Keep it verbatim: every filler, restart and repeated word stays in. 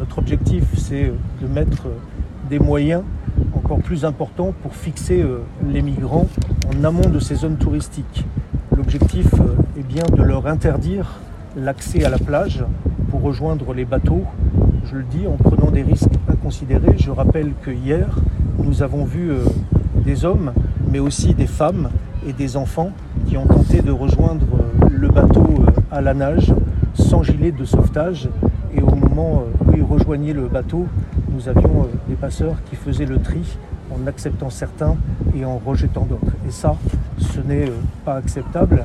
Notre objectif, c'est de mettre des moyens encore plus importants pour fixer les migrants en amont de ces zones touristiques. L'objectif est bien de leur interdire l'accès à la plage pour rejoindre les bateaux, je le dis, en prenant des risques inconsidérés. Je rappelle que hier, nous avons vu des hommes, mais aussi des femmes et des enfants qui ont tenté de rejoindre le bateau à la nage, sans gilet de sauvetage. Et au moment où ils rejoignaient le bateau, nous avions des passeurs qui faisaient le tri en acceptant certains et en rejetant d'autres. Et ça, ce n'est pas acceptable.